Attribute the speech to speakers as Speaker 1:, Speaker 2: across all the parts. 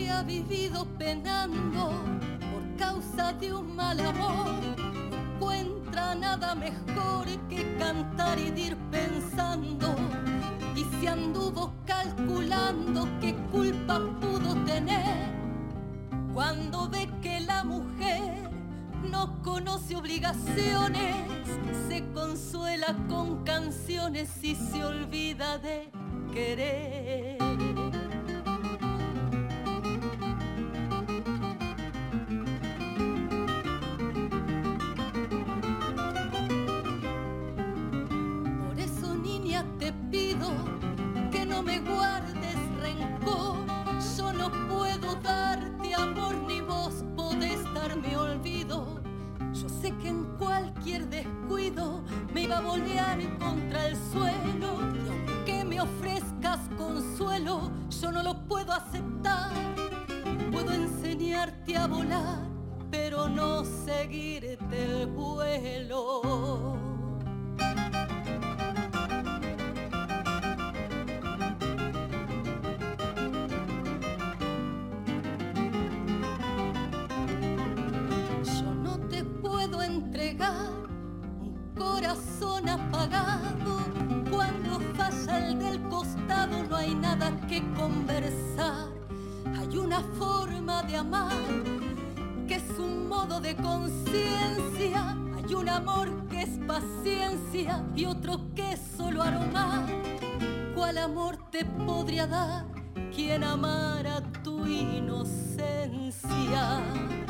Speaker 1: que ha vivido penando por causa de un mal amor no encuentra nada mejor que cantar y ir pensando, y se anduvo calculando qué culpa pudo tener cuando ve que la mujer no conoce obligaciones, se consuela con canciones y se olvida de querer. Por eso, niña, te pido que no me guardes rencor. Yo no puedo darte amor ni vos podés darme olvido. Yo sé que en cualquier descuido me iba a volear contra el suelo, y aunque me ofrezcas consuelo, yo no lo puedo aceptar. Puedo enseñarte a volar, pero no seguirte el vuelo. Un corazón apagado, cuando falla el del costado no hay nada que conversar. Hay una forma de amar que es un modo de conciencia, hay un amor que es paciencia y otro que es solo aromar. ¿Cuál amor te podría dar quien amara tu inocencia?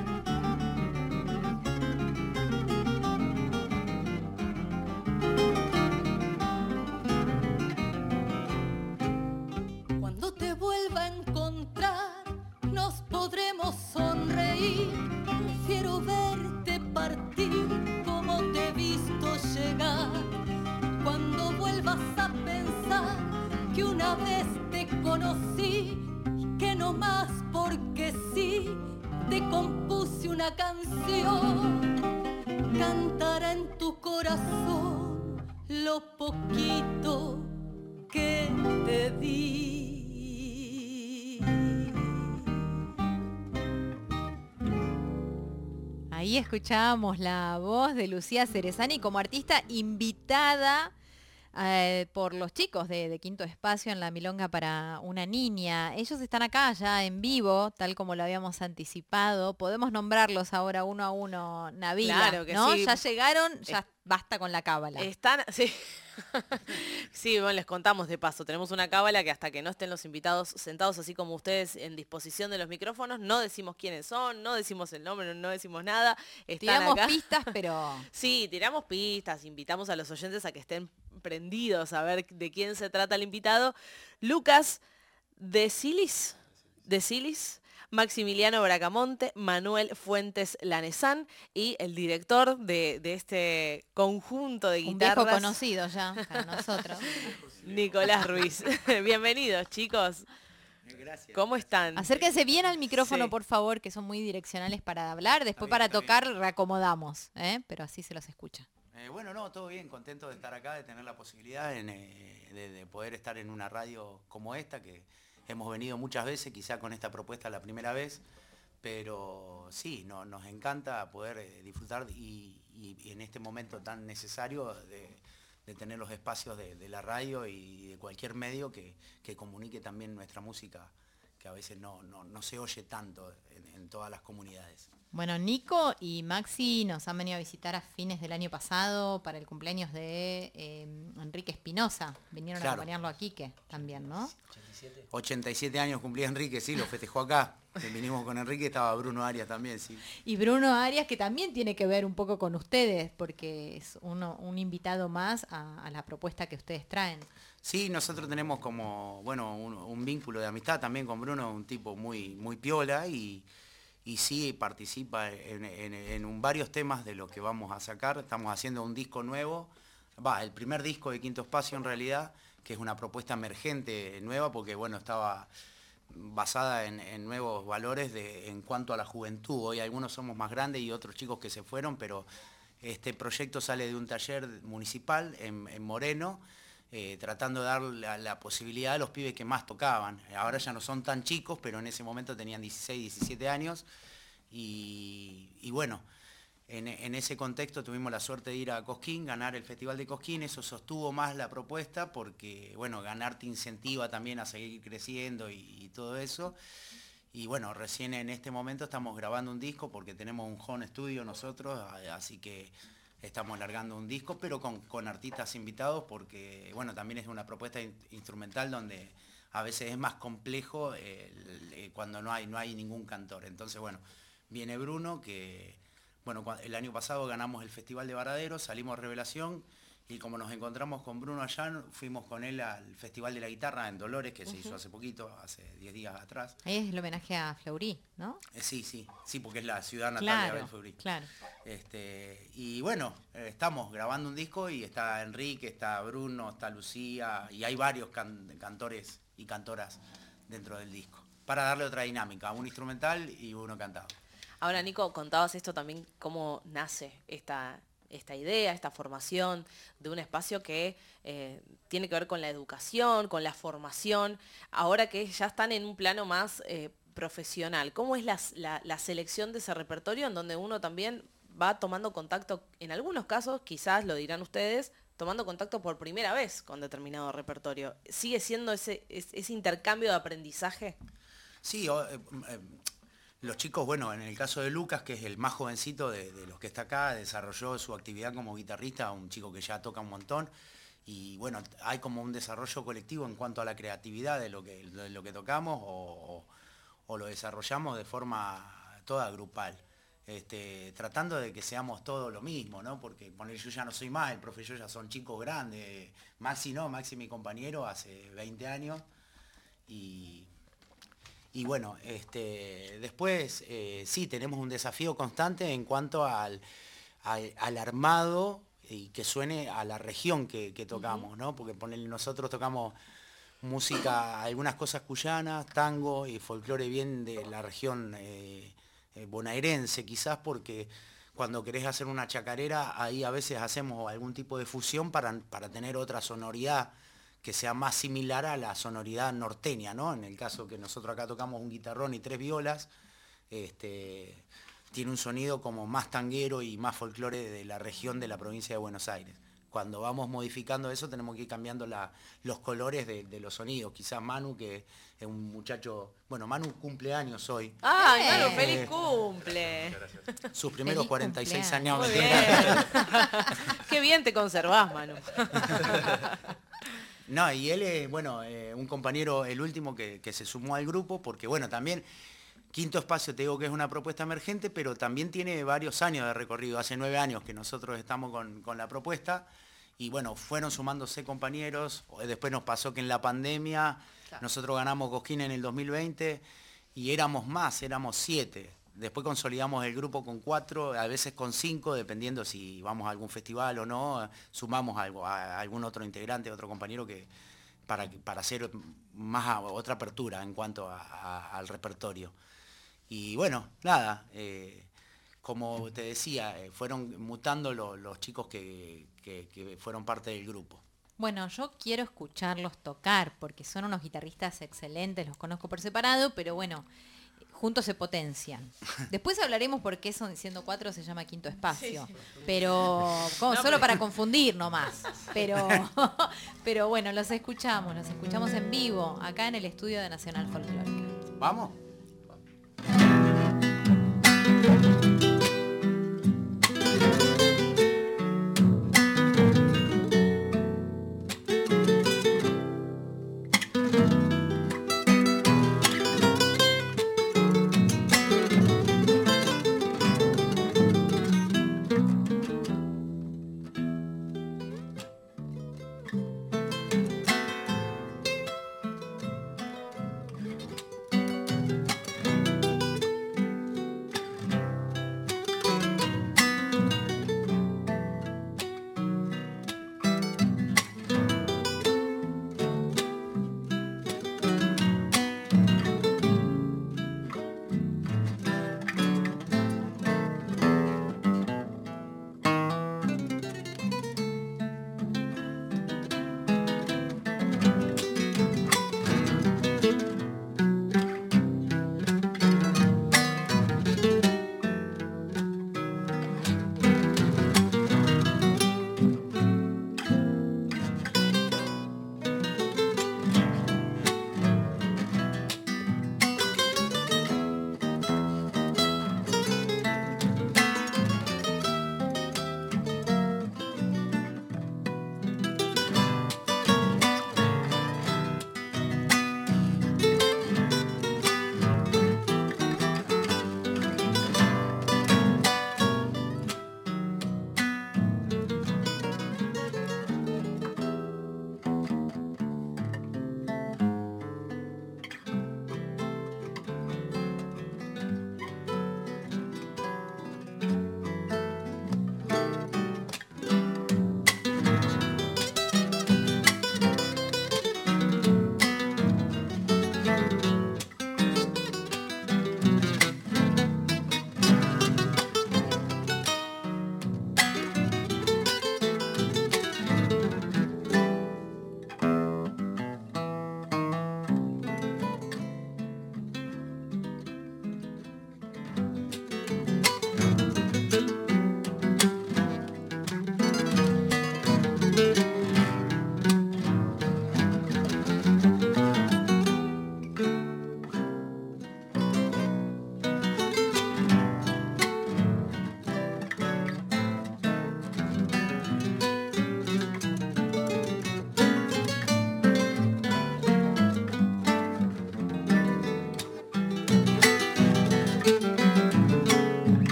Speaker 1: Cuando te vuelva a encontrar, nos podremos sonreír. Prefiero verte partir como te he visto llegar. Cuando vuelvas a pensar que una vez te conocí y que no más porque sí te compuse una canción, cantará en tu corazón lo poquito que te di.
Speaker 2: Ahí escuchábamos la voz de Lucía Cerezani como artista invitada por los chicos de Quinto Espacio en la Milonga para una Niña. Ellos están acá ya en vivo, tal como lo habíamos anticipado. Podemos nombrarlos ahora uno a uno, Nabila,
Speaker 3: claro que
Speaker 2: ¿no?
Speaker 3: sí.
Speaker 2: Ya llegaron, ya basta con la cábala.
Speaker 3: Están, sí. Sí, bueno, les contamos de paso. Tenemos una cábala que hasta que no estén los invitados sentados así como ustedes en disposición de los micrófonos, no decimos quiénes son, no decimos el nombre, no decimos nada. Están
Speaker 2: tiramos
Speaker 3: acá.
Speaker 2: pistas, pero...
Speaker 3: Sí, tiramos pistas, invitamos a los oyentes a que estén prendidos a ver de quién se trata el invitado. Lucas Decilis, Maximiliano Bracamonte, Manuel Fuentes Lanesán y el director de este conjunto de guitarras.
Speaker 2: Un viejo conocido ya para nosotros.
Speaker 3: Nicolás Ruiz. Bienvenidos, chicos.
Speaker 4: Gracias.
Speaker 3: ¿Cómo están?
Speaker 2: Acérquense bien al micrófono,
Speaker 3: Sí.
Speaker 2: por favor, que son muy direccionales para hablar. Después para tocar reacomodamos, pero así se los escucha.
Speaker 4: Bueno, no, todo bien, contento de estar acá, de tener la posibilidad de poder estar en una radio como esta, que hemos venido muchas veces, quizá con esta propuesta la primera vez, pero sí, nos encanta poder disfrutar y en este momento tan necesario de tener los espacios de la radio y de cualquier medio que comunique también nuestra música, que a veces no se oye tanto en todas las comunidades.
Speaker 2: Bueno, Nico y Maxi nos han venido a visitar a fines del año pasado para el cumpleaños de Enrique Espinosa. Vinieron a acompañarlo a Quique también, ¿no?
Speaker 4: 87 años cumplía Enrique, sí, lo festejó acá. Vinimos con Enrique, estaba Bruno Arias también, sí.
Speaker 2: Y Bruno Arias, que también tiene que ver un poco con ustedes, porque es un invitado más a la propuesta que ustedes traen.
Speaker 4: Sí, nosotros tenemos como, bueno, un vínculo de amistad también con Bruno, un tipo muy, muy piola y sí participa en varios temas de lo que vamos a sacar. Estamos haciendo un disco nuevo, el primer disco de Quinto Espacio en realidad, que es una propuesta emergente nueva porque, bueno, estaba basada en nuevos valores en cuanto a la juventud. Hoy algunos somos más grandes y otros chicos que se fueron, pero este proyecto sale de un taller municipal en Moreno, tratando de dar la posibilidad a los pibes que más tocaban. Ahora ya no son tan chicos, pero en ese momento tenían 16, 17 años. Y bueno, en ese contexto tuvimos la suerte de ir a Cosquín, ganar el Festival de Cosquín. Eso sostuvo más la propuesta porque, bueno, ganar te incentiva también a seguir creciendo y todo eso. Y bueno, recién en este momento estamos grabando un disco porque tenemos un home studio nosotros, así que estamos largando un disco, pero con artistas invitados porque, bueno, también es una propuesta instrumental donde a veces es más complejo cuando no hay ningún cantor. Entonces, bueno, viene Bruno, que, bueno, el año pasado ganamos el Festival de Varadero, salimos a Revelación, y como nos encontramos con Bruno allá, fuimos con él al Festival de la Guitarra en Dolores, que se hizo hace poquito, hace 10 días atrás.
Speaker 2: Ahí es el homenaje a Fleury, ¿no?
Speaker 4: Sí, porque es la ciudad natal
Speaker 2: Claro,
Speaker 4: de Abel Fleury.
Speaker 2: claro.
Speaker 4: Y bueno, estamos grabando un disco y está Enrique, está Bruno, está Lucía, y hay varios cantores y cantoras dentro del disco, para darle otra dinámica, un instrumental y uno cantado.
Speaker 3: Ahora, Nico, contabas esto también, cómo nace esta idea, esta formación de un espacio que tiene que ver con la educación, con la formación, ahora que ya están en un plano más profesional. ¿Cómo es la selección de ese repertorio en donde uno también va tomando contacto, en algunos casos, quizás lo dirán ustedes, tomando contacto por primera vez con determinado repertorio? ¿Sigue siendo ese intercambio de aprendizaje?
Speaker 4: Sí, los chicos, bueno, en el caso de Lucas, que es el más jovencito de los que está acá, desarrolló su actividad como guitarrista, un chico que ya toca un montón, y bueno, hay como un desarrollo colectivo en cuanto a la creatividad de lo que tocamos o lo desarrollamos de forma toda grupal. Tratando de que seamos todos lo mismo, ¿no? Porque yo ya no soy más, el profe y yo ya son chicos grandes, Maxi mi compañero, hace 20 años, y bueno, después sí, tenemos un desafío constante en cuanto al armado y que suene a la región que tocamos, ¿no? Porque nosotros tocamos música, algunas cosas cuyanas, tango y folclore bien de la región bonaerense, quizás porque cuando querés hacer una chacarera, ahí a veces hacemos algún tipo de fusión para tener otra sonoridad que sea más similar a la sonoridad norteña, ¿no? En el caso que nosotros acá tocamos un guitarrón y 3 violas, tiene un sonido como más tanguero y más folclore de la región de la provincia de Buenos Aires. Cuando vamos modificando eso tenemos que ir cambiando los colores de los sonidos. Quizás Manu, que es un muchacho... Bueno, Manu cumpleaños hoy.
Speaker 3: ¡Ay, Manu, feliz cumple!
Speaker 4: Sus primeros
Speaker 2: Feliz
Speaker 4: 46
Speaker 2: cumpleaños.
Speaker 4: años.
Speaker 3: Muy bien. Qué bien te conservás, Manu.
Speaker 4: No, y él es, bueno, un compañero, el último que se sumó al grupo, porque bueno, también Quinto Espacio, te digo que es una propuesta emergente, pero también tiene varios años de recorrido. Hace 9 años que nosotros estamos con la propuesta, y bueno, fueron sumándose compañeros. Después nos pasó que en la pandemia, claro, nosotros ganamos Cosquín en el 2020, y éramos 7. Después consolidamos el grupo con 4, a veces con 5, dependiendo si vamos a algún festival o no. Sumamos a algún otro integrante, otro compañero para hacer más otra apertura en cuanto al repertorio. Y bueno, nada, como te decía, fueron mutando los chicos que fueron parte del grupo.
Speaker 2: Bueno, yo quiero escucharlos tocar porque son unos guitarristas excelentes, los conozco por separado, pero bueno, juntos se potencian. Después hablaremos por qué siendo 4 se llama Quinto Espacio. Sí. Pero solo para confundir nomás. Pero bueno, los escuchamos en vivo, acá en el estudio de Nacional Folclórica.
Speaker 4: ¿Vamos?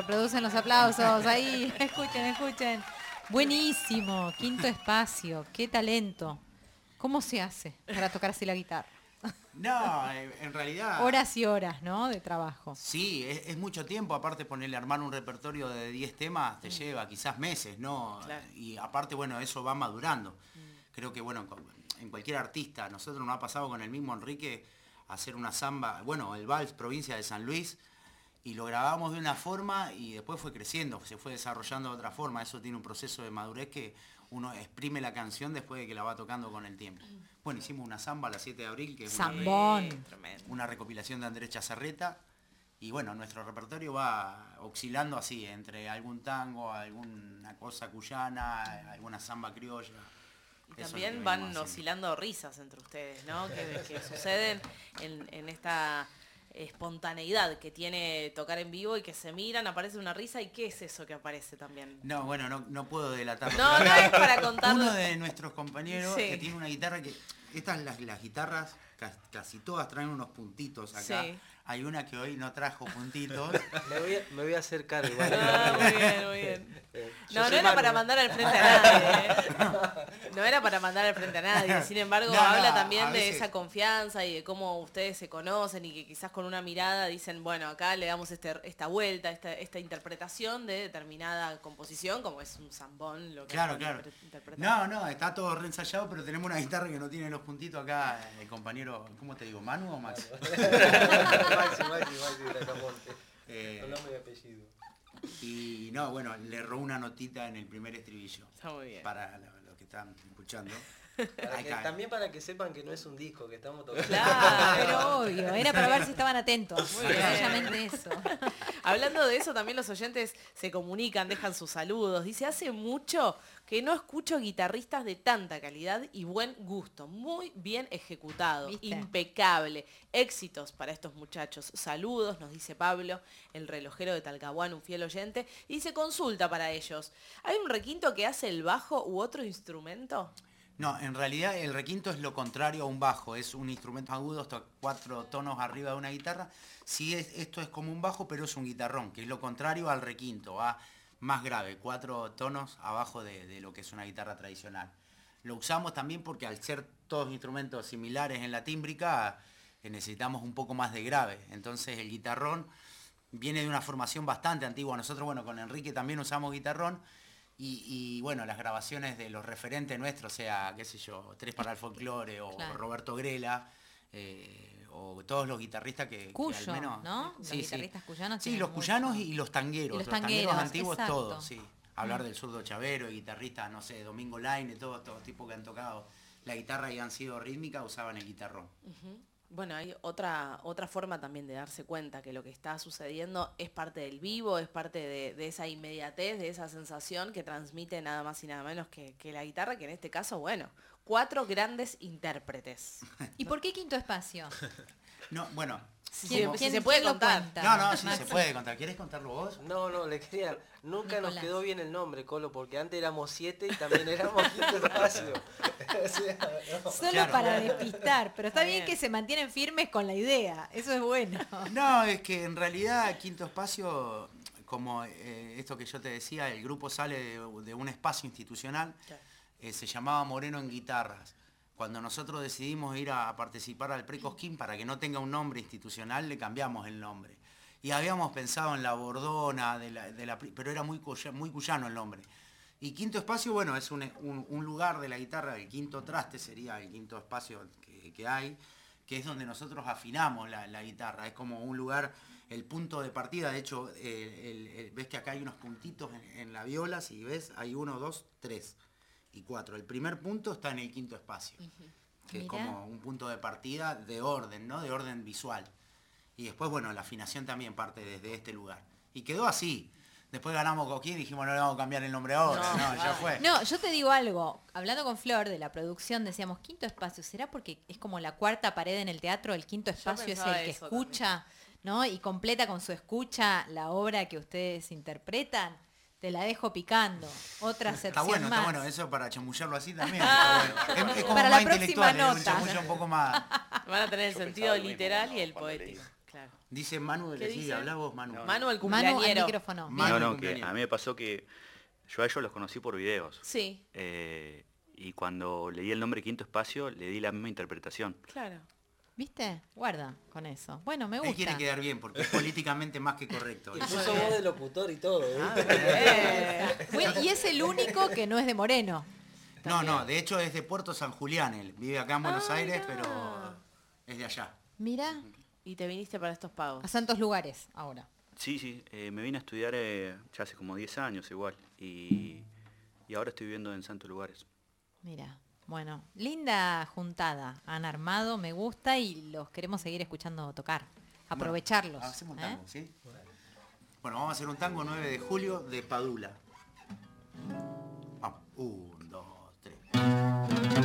Speaker 2: producen los aplausos. Ahí, escuchen. Buenísimo, Quinto Espacio, qué talento. ¿Cómo se hace para tocar así la guitarra?
Speaker 4: No, en realidad...
Speaker 2: Horas y horas, ¿no? De trabajo.
Speaker 4: Sí, es mucho tiempo, aparte ponerle armar un repertorio de 10 temas te lleva quizás meses, ¿no?
Speaker 3: Claro.
Speaker 4: Y aparte, bueno, eso va madurando. Creo que, bueno, en cualquier artista, nosotros nos ha pasado con el mismo Enrique hacer una samba, bueno, el Vals, provincia de San Luis, y lo grabamos de una forma y después fue creciendo, se fue desarrollando de otra forma. Eso tiene un proceso de madurez que uno exprime la canción después de que la va tocando con el tiempo. Bueno, hicimos una samba la 7 de abril, que es
Speaker 2: Zambón.
Speaker 4: una recopilación de Andrés Chazarreta. Y bueno, nuestro repertorio va oscilando así, entre algún tango, alguna cosa cuyana, alguna samba criolla.
Speaker 3: Y
Speaker 4: Eso es
Speaker 3: también
Speaker 4: lo que
Speaker 3: van
Speaker 4: venimos haciendo.
Speaker 3: oscilando risas entre ustedes, ¿no? Que suceden en esta espontaneidad que tiene tocar en vivo y que se miran, aparece una risa. ¿Y qué es eso que aparece también?
Speaker 4: No, bueno, no puedo delatarlo.
Speaker 3: No,
Speaker 4: pero
Speaker 3: no
Speaker 4: acá
Speaker 3: es para contarlo.
Speaker 4: Uno de nuestros compañeros
Speaker 3: Sí.
Speaker 4: que tiene una guitarra que... Estas las guitarras, casi todas traen unos puntitos acá.
Speaker 3: Sí.
Speaker 4: Hay una que hoy no trajo puntitos.
Speaker 5: Me voy a hacer cargo. Igual.
Speaker 3: Muy bien.
Speaker 5: Yo
Speaker 3: No
Speaker 5: soy
Speaker 3: era
Speaker 5: Manu,
Speaker 3: para mandar al frente a nadie. ¿Eh? No era para mandar al frente a nadie. Sin embargo,
Speaker 4: No,
Speaker 3: habla
Speaker 4: no,
Speaker 3: también
Speaker 4: a
Speaker 3: de
Speaker 4: veces-
Speaker 3: esa confianza y de cómo ustedes se conocen y que quizás con una mirada dicen, bueno, acá le damos esta vuelta, esta interpretación de determinada composición, como es un zambón, lo que
Speaker 4: Claro,
Speaker 3: acaban de
Speaker 4: claro.
Speaker 3: interpretar.
Speaker 4: No, está todo reensayado, pero tenemos una guitarra que no tiene los puntitos acá. El compañero, ¿cómo te digo? ¿Manu o Max?
Speaker 5: Maxi Bracamonte. Con nombre y apellido.
Speaker 4: Y no, bueno, le erró una notita en el primer estribillo.
Speaker 3: Está muy bien.
Speaker 4: Para los que están escuchando.
Speaker 5: También para que sepan que no es un disco que estamos tocando.
Speaker 3: Claro.
Speaker 2: Pero obvio, era para ver si estaban atentos.
Speaker 3: Muy bien.
Speaker 2: Sencillamente eso.
Speaker 3: Hablando de eso, también los oyentes se comunican, dejan sus saludos. Dice, hace mucho que no escucho guitarristas de tanta calidad y buen gusto. Muy bien ejecutado,
Speaker 2: ¿Viste?
Speaker 3: impecable. Éxitos para estos muchachos. Saludos, nos dice Pablo, el relojero de Talcahuano, un fiel oyente. Y dice, consulta para ellos. ¿Hay un requinto que hace el bajo u otro instrumento?
Speaker 4: No, en realidad el requinto es lo contrario a un bajo, es un instrumento agudo, 4 tonos arriba de una guitarra. Sí, esto es como un bajo, pero es un guitarrón, que es lo contrario al requinto, va más grave, 4 tonos abajo de lo que es una guitarra tradicional. Lo usamos también porque al ser todos instrumentos similares en la tímbrica, necesitamos un poco más de grave. Entonces el guitarrón viene de una formación bastante antigua. Nosotros, bueno, con Enrique también usamos guitarrón. Y bueno, las grabaciones de los referentes nuestros, sea, qué sé yo, Tres para el Folclore o
Speaker 2: Claro.
Speaker 4: Roberto Grela, o todos los guitarristas que
Speaker 2: Cuyo,
Speaker 4: al menos...
Speaker 2: ¿no? Los guitarristas cuyanos
Speaker 4: Sí,
Speaker 2: tienen
Speaker 4: los
Speaker 2: mucho.
Speaker 4: cuyanos y los tangueros.
Speaker 2: Y los
Speaker 4: los tangueros
Speaker 2: tangueros,
Speaker 4: antiguos
Speaker 2: exacto.
Speaker 4: todos, sí. Hablar del zurdo Chavero, de guitarristas, no sé, Domingo Laine, todos tipos que han tocado la guitarra y han sido rítmica, usaban el guitarrón.
Speaker 3: Bueno, hay otra forma también de darse cuenta que lo que está sucediendo es parte del vivo, es parte de esa inmediatez, de esa sensación que transmite nada más y nada menos que la guitarra, que en este caso, bueno, 4 grandes intérpretes.
Speaker 2: ¿Y por qué Quinto Espacio?
Speaker 4: No, bueno,
Speaker 3: Si
Speaker 2: ¿Quién-
Speaker 3: se
Speaker 2: quién-
Speaker 3: se puede
Speaker 2: quién lo
Speaker 3: contar.
Speaker 2: cuenta?
Speaker 4: no, sí
Speaker 2: Maxi.
Speaker 4: se puede contar. ¿Quieres contarlo vos?
Speaker 5: No, le quería. Nunca
Speaker 2: Nicolás.
Speaker 5: nos quedó bien el nombre, Colo, porque antes éramos 7 y también éramos Quinto Espacio. O sea, no.
Speaker 2: Solo
Speaker 4: Claro.
Speaker 2: para despistar, pero está
Speaker 3: Está
Speaker 2: bien
Speaker 3: bien.
Speaker 2: que se mantienen firmes con la idea. Eso es bueno.
Speaker 4: No, es que en realidad Quinto Espacio, como esto que yo te decía, el grupo sale de un espacio institucional,
Speaker 3: Claro.
Speaker 4: se llamaba Moreno en Guitarras. Cuando nosotros decidimos ir a participar al Precosquín, para que no tenga un nombre institucional, le cambiamos el nombre. Y habíamos pensado en la Bordona, pero era muy cuyano el nombre. Y Quinto Espacio, bueno, es un lugar de la guitarra, el quinto traste sería el quinto espacio que hay, que es donde nosotros afinamos la guitarra. Es como un lugar, el punto de partida. De hecho, ves que acá hay unos puntitos en la viola, si ves, hay 1, 2, 3 y 4. El primer punto está en el quinto espacio, que es
Speaker 2: Mirá.
Speaker 4: como un punto de partida de orden, ¿no? De orden visual. Y después, bueno, la afinación también parte desde este lugar. Y quedó así. Después ganamos Coquín y dijimos, no le vamos a cambiar el nombre ahora.
Speaker 3: No,
Speaker 4: No, ya fue.
Speaker 2: No, yo te digo algo. Hablando con Flor de la producción, decíamos Quinto Espacio. ¿Será porque es como la cuarta pared en el teatro? El quinto espacio es
Speaker 3: pensaba
Speaker 2: el que
Speaker 3: eso
Speaker 2: escucha, ¿no? Y completa con su escucha la obra que ustedes interpretan. Te la dejo picando. Otra
Speaker 4: Está
Speaker 2: acepción
Speaker 4: bueno,
Speaker 2: más.
Speaker 4: eso para chamullarlo así también. Está bueno. Es como
Speaker 2: Para la
Speaker 4: más
Speaker 2: próxima
Speaker 4: intelectual, es un
Speaker 2: nota.
Speaker 4: chamullo un poco más.
Speaker 3: Van a tener el sentido literal y el poético. Claro.
Speaker 4: Dice Manu,
Speaker 3: ¿Qué
Speaker 4: sí,
Speaker 3: dice?
Speaker 4: hablá vos, Manu.
Speaker 3: Manu, el
Speaker 2: Manu al
Speaker 3: cumpleañero.
Speaker 2: micrófono.
Speaker 4: Manu,
Speaker 6: No,
Speaker 4: el
Speaker 6: que
Speaker 4: cumpleañero.
Speaker 6: a mí me pasó que yo a ellos los conocí por videos.
Speaker 3: Sí,
Speaker 6: Y cuando leí el nombre Quinto Espacio, le di la misma interpretación.
Speaker 3: claro.
Speaker 2: ¿Viste? Guarda con eso. Bueno, me
Speaker 4: Él
Speaker 2: gusta.
Speaker 4: quiere quedar bien porque es políticamente más que correcto.
Speaker 5: Y puso voz de locutor y todo,
Speaker 3: Ah,
Speaker 5: ¿viste?
Speaker 2: Bueno, y es el único que no es de Moreno.
Speaker 4: No, de hecho es de Puerto San Julián, él vive acá en Buenos Aires,
Speaker 3: mirá.
Speaker 4: pero es de allá.
Speaker 2: Mira,
Speaker 3: Y te viniste para estos pagos.
Speaker 2: a santos lugares ahora.
Speaker 6: Sí, me vine a estudiar ya hace como 10 años igual. Y ahora estoy viviendo en Santos Lugares.
Speaker 2: Mira, bueno, linda juntada han armado, me gusta y los queremos seguir escuchando tocar. Aprovecharlos.
Speaker 4: Hacemos un
Speaker 2: ¿eh?
Speaker 4: tango, ¿sí? Bueno, vamos a hacer un tango 9 de julio de Padula. Vamos, 1, 2, 3.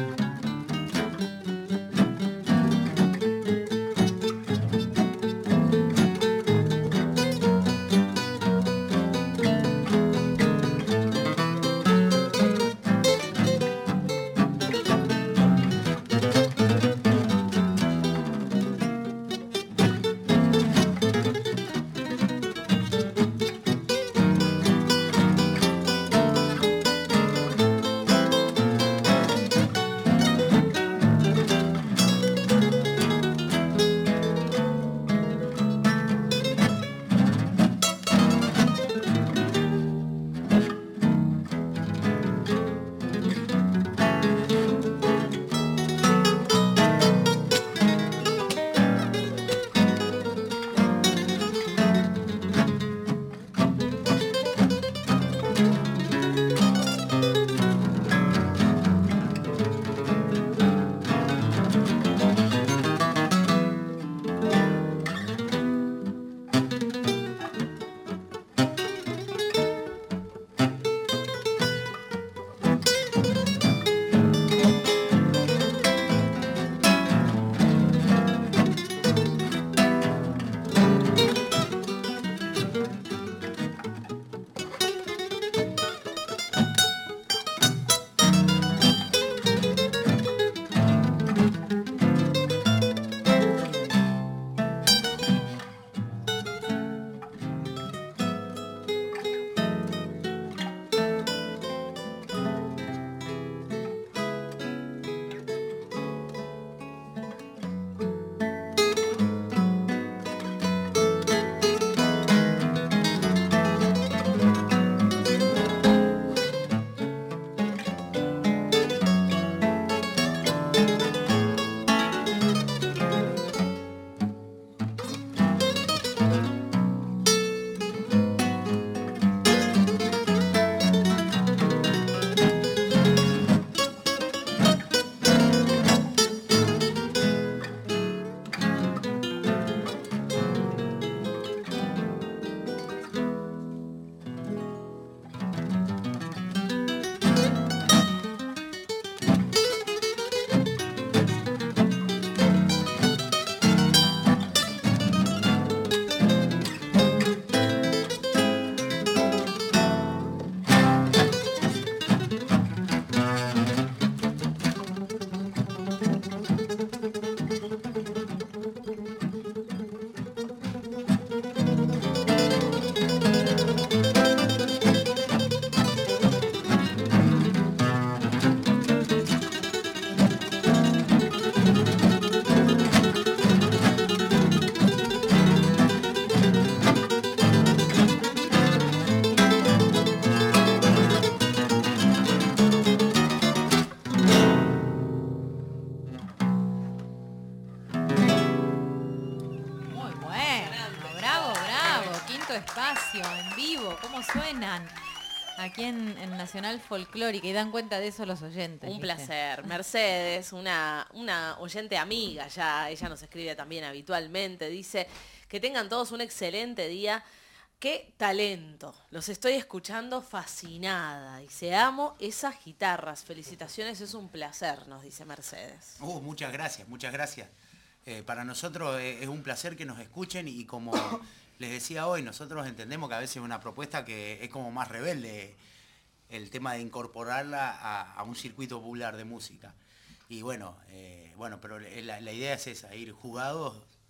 Speaker 2: Espacio en vivo, cómo suenan aquí en Nacional Folclórica, y dan cuenta de eso los oyentes.
Speaker 3: Un
Speaker 2: ¿viste?
Speaker 3: placer. Mercedes, una oyente amiga ya, ella nos escribe también habitualmente, dice que tengan todos un excelente día. ¡Qué talento! Los estoy escuchando fascinada. Dice, amo esas guitarras. Felicitaciones, es un placer, nos dice Mercedes.
Speaker 4: Muchas gracias, muchas gracias. Para nosotros es un placer que nos escuchen y como les decía hoy, nosotros entendemos que a veces es una propuesta que es como más rebelde, el tema de incorporarla a un circuito popular de música. Y bueno, pero la idea es esa, ir jugados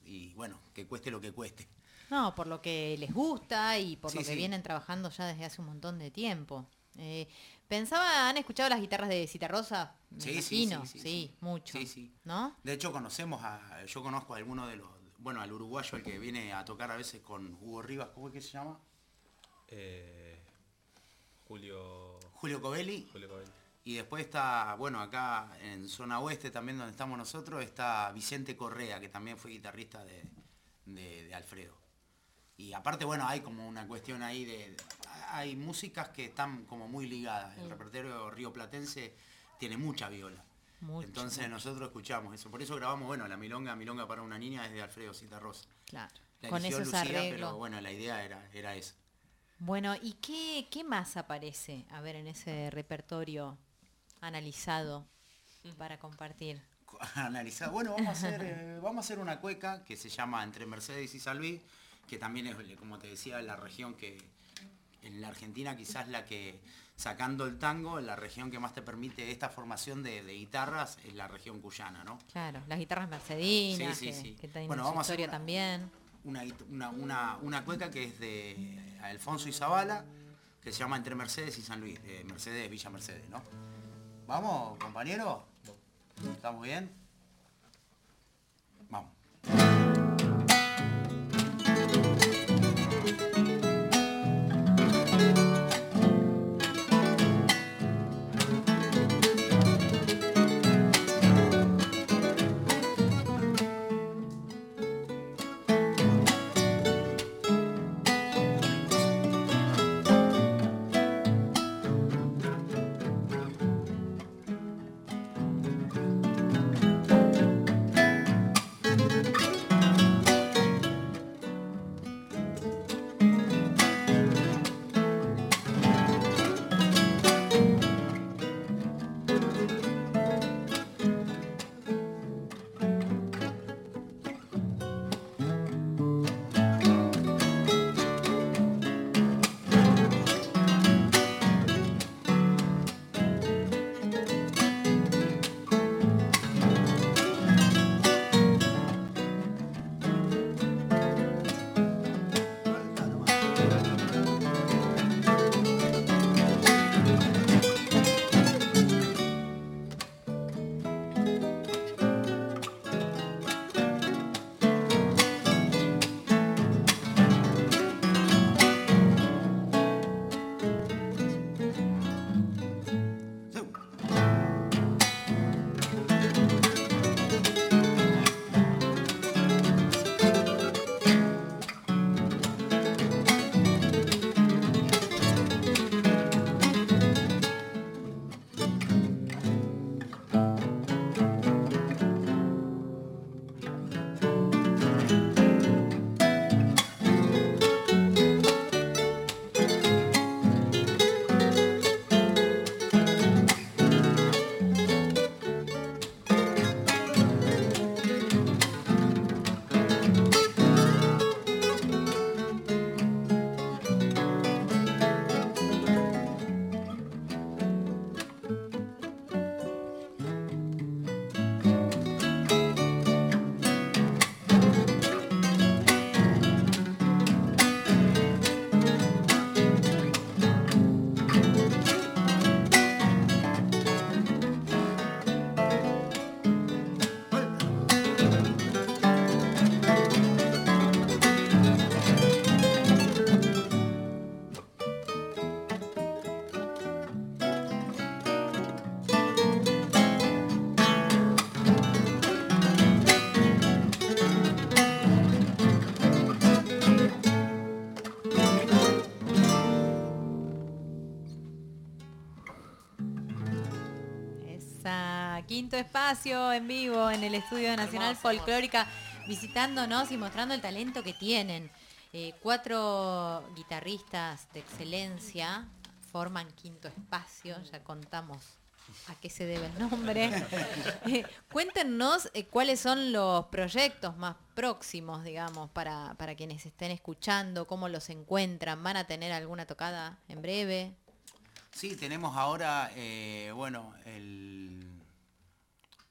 Speaker 4: y bueno, que cueste lo que cueste.
Speaker 2: No, por lo que les gusta y por
Speaker 4: Sí,
Speaker 2: lo que
Speaker 4: sí.
Speaker 2: vienen trabajando ya desde hace un montón de tiempo. Pensaba, ¿han escuchado las guitarras de Citarrosa? Me imagino, sí, mucho.
Speaker 4: Sí, sí.
Speaker 2: ¿No?
Speaker 4: De hecho yo conozco a alguno de los, bueno, al uruguayo, el que viene a tocar a veces con Hugo Rivas, ¿cómo es que se llama? Julio Covelli. Y después está, bueno, acá en zona oeste también donde estamos nosotros, está Vicente Correa, que también fue guitarrista de Alfredo. Y aparte, bueno, hay como una cuestión ahí hay músicas que están como muy ligadas. El repertorio rioplatense tiene mucha viola.
Speaker 2: Mucho.
Speaker 4: Entonces nosotros escuchamos eso. Por eso grabamos, bueno, la milonga para una niña es de Alfredo Citarrosa.
Speaker 2: Claro.
Speaker 4: La
Speaker 2: Con
Speaker 4: eligió
Speaker 2: esos
Speaker 4: Lucía,
Speaker 2: arreglos.
Speaker 4: pero bueno, la idea era esa.
Speaker 2: Bueno, ¿y qué más aparece, a ver, en ese repertorio analizado para compartir?
Speaker 4: Analizado. Bueno, vamos a hacer una cueca que se llama Entre Mercedes y San Luis, que también es, como te decía, la región que en la Argentina quizás la que, sacando el tango, la región que más te permite esta formación de guitarras es la región cuyana, ¿no?
Speaker 2: Claro, las guitarras mercedinas,
Speaker 4: Sí.
Speaker 2: que tienen
Speaker 4: Bueno,
Speaker 2: su
Speaker 4: vamos a hacer
Speaker 2: historia también.
Speaker 4: una cueca que es de Alfonso Izabala, que se llama Entre Mercedes y San Luis, de Mercedes, Villa Mercedes, ¿no? ¿Vamos, compañero? ¿Estamos bien? Vamos.
Speaker 2: Quinto espacio en vivo en el Estudio Nacional Folclórica, visitándonos y mostrando el talento que tienen. 4 guitarristas de excelencia forman Quinto Espacio, ya contamos a qué se debe el nombre. Cuéntenos cuáles son los proyectos más próximos, digamos, para quienes estén escuchando, cómo los encuentran. ¿Van a tener alguna tocada en breve?
Speaker 4: Sí, tenemos ahora, bueno,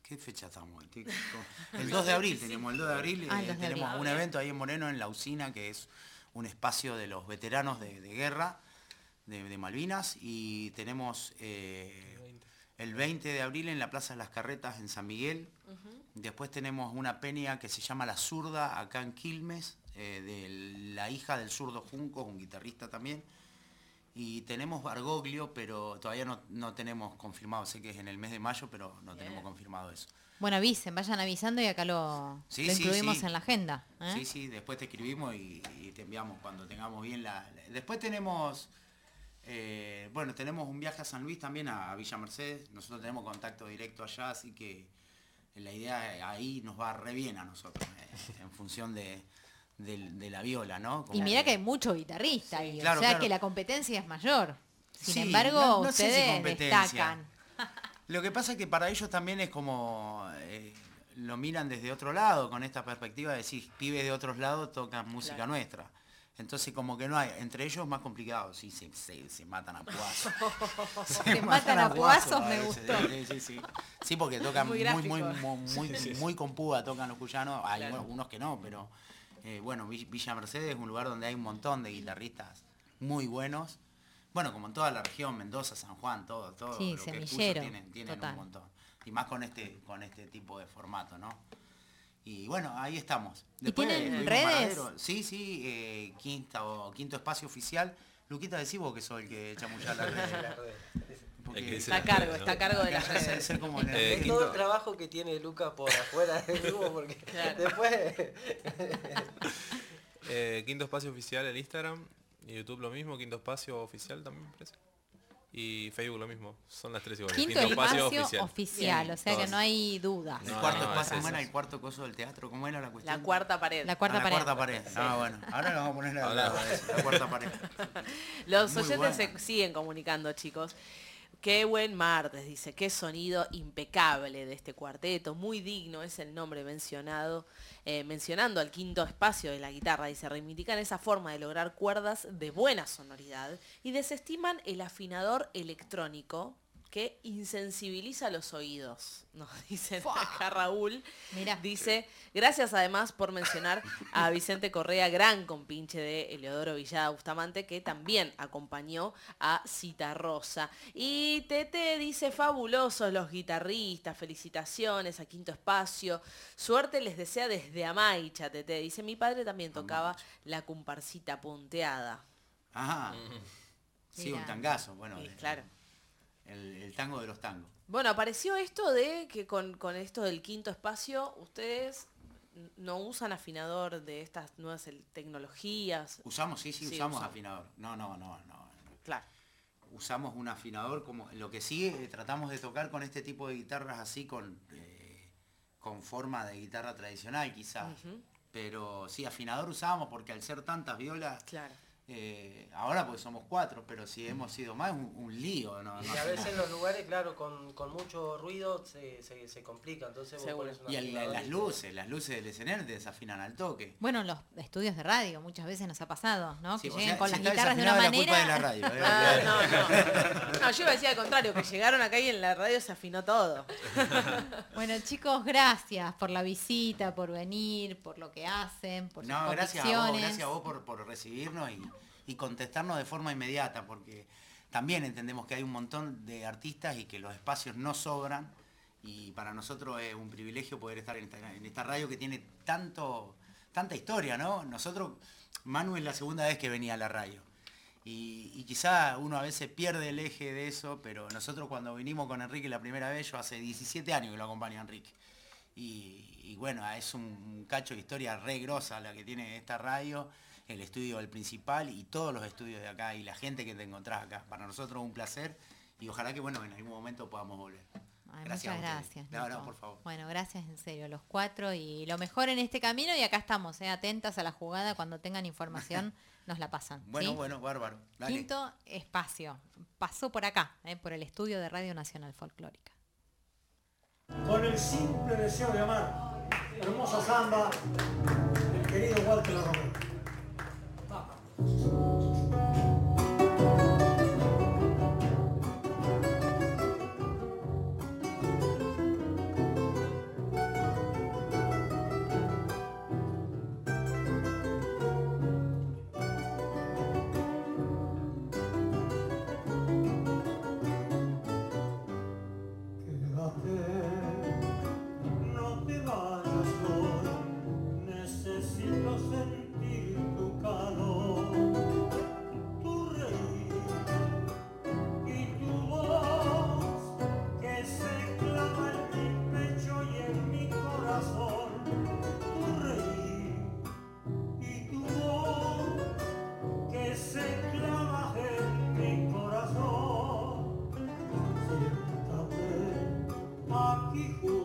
Speaker 4: ¿Qué fecha estamos? El 2 de abril tenemos, el 2 de abril
Speaker 2: Ah, el 2 de
Speaker 4: tenemos
Speaker 2: abril.
Speaker 4: un evento ahí en Moreno, en la usina, que es un espacio de los veteranos de guerra de Malvinas, y tenemos el 20 de abril en la Plaza de las Carretas en San Miguel. Después tenemos una peña que se llama La Zurda acá en Quilmes, de la hija del zurdo Junco, un guitarrista también. Y tenemos Bargoglio, pero todavía no tenemos confirmado, sé que es en el mes de mayo, pero no tenemos confirmado eso.
Speaker 2: Bueno, avisen, vayan avisando y acá lo incluimos en la agenda.
Speaker 4: Sí, después te escribimos y te enviamos cuando tengamos bien Después tenemos, tenemos un viaje a San Luis también, a Villa Mercedes. Nosotros tenemos contacto directo allá, así que la idea ahí nos va re bien a nosotros, en función de la viola, ¿no?
Speaker 2: Y mira que hay mucho guitarrista ahí,
Speaker 4: claro,
Speaker 2: o sea
Speaker 4: claro.
Speaker 2: que la competencia es mayor. Sin
Speaker 4: Sí,
Speaker 2: embargo,
Speaker 4: no sé si
Speaker 2: ustedes
Speaker 4: competencia.
Speaker 2: destacan.
Speaker 4: Lo que pasa es que para ellos también es como, lo miran desde otro lado, con esta perspectiva de decir, pibes de otros lados tocan música nuestra. Entonces como que no hay, entre ellos más complicado, sí, se matan a puazos.
Speaker 2: Se matan a puazos, me
Speaker 4: veces,
Speaker 2: gustó.
Speaker 4: Sí. Sí, porque tocan
Speaker 3: Muy
Speaker 4: muy
Speaker 3: gráfico.
Speaker 4: con púa, tocan los cuyanos, hay
Speaker 3: Claro.
Speaker 4: algunos que no, pero Villa Mercedes es un lugar donde hay un montón de guitarristas muy buenos. Bueno, como en toda la región, Mendoza, San Juan, todo
Speaker 2: Sí,
Speaker 4: lo que es
Speaker 2: semillero,
Speaker 4: Cuyo tienen
Speaker 2: total.
Speaker 4: un montón. Y más con este tipo de formato, ¿no? Y bueno, ahí estamos.
Speaker 2: tienen
Speaker 4: estuvimos
Speaker 2: redes?
Speaker 4: Maradero. Sí, quinto espacio oficial. Luquita, decís vos que soy el que chamulla la red. Porque
Speaker 7: El que dice
Speaker 3: Está a
Speaker 7: las
Speaker 3: cargo,
Speaker 7: redes,
Speaker 3: está a
Speaker 7: ¿no?
Speaker 3: cargo de las
Speaker 4: acá
Speaker 3: redes.
Speaker 4: ser como el-
Speaker 5: Es
Speaker 7: Quinto-
Speaker 5: todo el trabajo que tiene Luca por afuera del grupo, porque
Speaker 3: Claro.
Speaker 5: después...
Speaker 7: Quinto Espacio Oficial en Instagram, y YouTube lo mismo, Quinto Espacio Oficial también me parece. Y Facebook lo mismo, son las tres iguales.
Speaker 2: Quinto espacio oficial,
Speaker 4: Bien,
Speaker 2: o sea que
Speaker 7: todas.
Speaker 2: no hay dudas.
Speaker 4: El
Speaker 7: No,
Speaker 4: cuarto
Speaker 7: no,
Speaker 4: espacio,
Speaker 7: es
Speaker 4: ¿cómo era
Speaker 7: eso.
Speaker 4: el cuarto coso del teatro? ¿Cómo era la cuestión?
Speaker 3: La cuarta pared.
Speaker 2: La cuarta
Speaker 4: La
Speaker 2: pared.
Speaker 4: cuarta pared. Ah, bueno. Ahora le vamos a poner
Speaker 7: Ahora.
Speaker 4: la cuarta pared.
Speaker 3: Los
Speaker 4: Muy
Speaker 3: oyentes
Speaker 4: buena.
Speaker 3: se siguen comunicando, chicos. Qué buen martes, dice. Qué sonido impecable de este cuarteto. Muy digno es el nombre mencionado. Mencionando al quinto espacio de la guitarra. Dice, reivindican esa forma de lograr cuerdas de buena sonoridad y desestiman el afinador electrónico que insensibiliza los oídos. Nos dicen acá Raúl.
Speaker 2: Mirá.
Speaker 3: Dice, gracias además por mencionar a Vicente Correa, gran compinche de Eleodoro Villada Bustamante, que también acompañó a Citarrosa. Y Tete dice, fabulosos los guitarristas, felicitaciones a Quinto Espacio. Suerte les desea desde Amaicha, Tete. Dice, mi padre también tocaba la comparsita punteada.
Speaker 4: Ajá. Sí,
Speaker 2: Mirá.
Speaker 4: un tangazo. Bueno,
Speaker 3: Y claro.
Speaker 4: el tango de los tangos.
Speaker 3: Bueno, apareció esto de que con esto del quinto espacio, ustedes no usan afinador de estas nuevas tecnologías.
Speaker 4: Usamos, sí,
Speaker 3: Sí,
Speaker 4: usamos
Speaker 3: usan.
Speaker 4: afinador. No.
Speaker 3: Claro.
Speaker 4: Usamos un afinador como lo que sí tratamos de tocar con este tipo de guitarras así con forma de guitarra tradicional quizás.
Speaker 3: Ujú.
Speaker 4: Pero sí, afinador usamos porque al ser tantas violas,
Speaker 3: Claro.
Speaker 4: ahora pues somos 4, pero si hemos sido más, un lío. ¿No?
Speaker 5: Y a veces en los lugares, claro, con mucho ruido se complica, entonces vos
Speaker 3: Seguro.
Speaker 5: pones un
Speaker 4: Y
Speaker 5: afinador
Speaker 4: las luces del escenario te desafinan al toque.
Speaker 2: Bueno, en los estudios de radio muchas veces nos ha pasado, ¿no?
Speaker 4: Sí,
Speaker 2: Que
Speaker 4: o
Speaker 2: lleguen
Speaker 4: sea,
Speaker 2: con
Speaker 4: si
Speaker 2: las
Speaker 4: está
Speaker 2: guitarras de una
Speaker 4: desafinado,
Speaker 2: manera.
Speaker 4: la culpa de la radio.
Speaker 3: Ah, no. No, yo iba a decir al contrario, que llegaron acá y en la radio se afinó todo.
Speaker 2: Bueno, chicos, gracias por la visita, por venir, por lo que hacen, por sus
Speaker 4: No, gracias
Speaker 2: convicciones.
Speaker 4: a vos por recibirnos y contestarnos de forma inmediata, porque también entendemos que hay un montón de artistas y que los espacios no sobran, y para nosotros es un privilegio poder estar en esta radio que tiene tanta historia, ¿no? Nosotros, Manu es la segunda vez que venía a la radio, y quizá uno a veces pierde el eje de eso, pero nosotros cuando vinimos con Enrique la primera vez, yo hace 17 años que lo acompaño a Enrique. Y bueno, es un cacho de historia re grosa la que tiene esta radio, el estudio del principal y todos los estudios de acá y la gente que te encontrás acá. Para nosotros es un placer y ojalá que bueno, en algún momento podamos volver.
Speaker 2: Ay,
Speaker 4: Gracias
Speaker 2: muchas
Speaker 4: a ustedes.
Speaker 2: gracias.
Speaker 4: No,
Speaker 2: Nico.
Speaker 4: por favor.
Speaker 2: Bueno, gracias en serio, los 4 y lo mejor en este camino y acá estamos, atentas a la jugada, cuando tengan información nos la pasan.
Speaker 4: Bueno,
Speaker 2: ¿sí?
Speaker 4: bueno, bárbaro. Dale.
Speaker 2: Quinto espacio, pasó por acá, por el estudio de Radio Nacional Folclórica.
Speaker 8: Con el simple deseo de amar. Hermosa samba, el querido Walter Romero. aquí junto